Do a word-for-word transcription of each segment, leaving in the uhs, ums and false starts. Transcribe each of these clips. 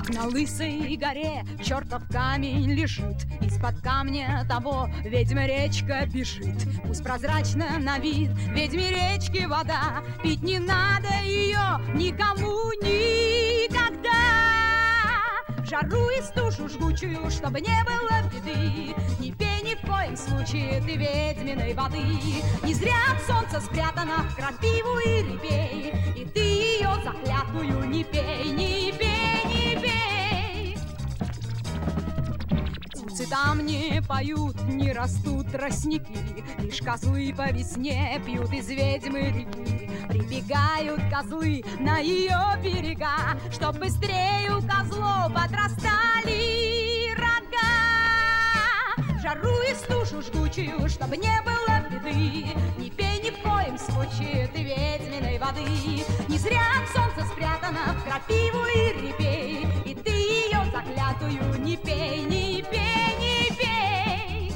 На лысой горе чертов камень лежит, из-под камня того ведьма речка бежит. Пусть прозрачна на вид ведьме речки вода, пить не надо ее никому никогда. В жару и стужу жгучую, чтобы не было беды, не пей ни в коем случае ты ведьминой воды. Не зря от солнца спрятана в крапиву и репей, и ты ее заклятую не пей, не пей, не пей. Птицы там не поют, не растут тростники, лишь козлы по весне пьют из ведьмы реки. Прибегают козлы на ее берега, чтоб быстрее у козлов отрастали рога. В жару и стужу жгучую, чтобы не было беды, не пей ни в коем случае ты ведьминой воды. Не зря от солнца спрятана в крапиву и репей, и ты ее заклятую не пей, не пей, не пей.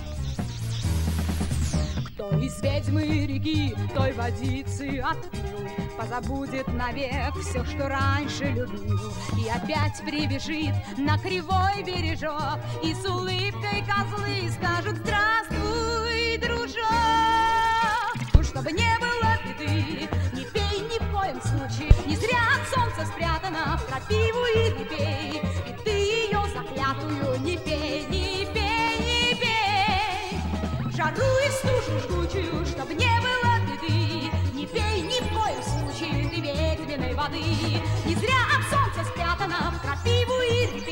Кто из ведьмы реки той водицы отпил, позабудет навек все, что раньше любил, и опять прибежит на кривой бережок, и с улыбкой козлы скажут: здравствуй, дружок. Ну, чтобы не было беды, не пей ни в коем случае, не зря от солнца спрятана в крапиву и репей, и ты ее заклятую не пей, не пей, не пей. В жару и стужу жгучую, чтобы не было беды, не пей ни в коем случае ты ведьминой воды. Не зря от солнца спрятана в крапиву и репей,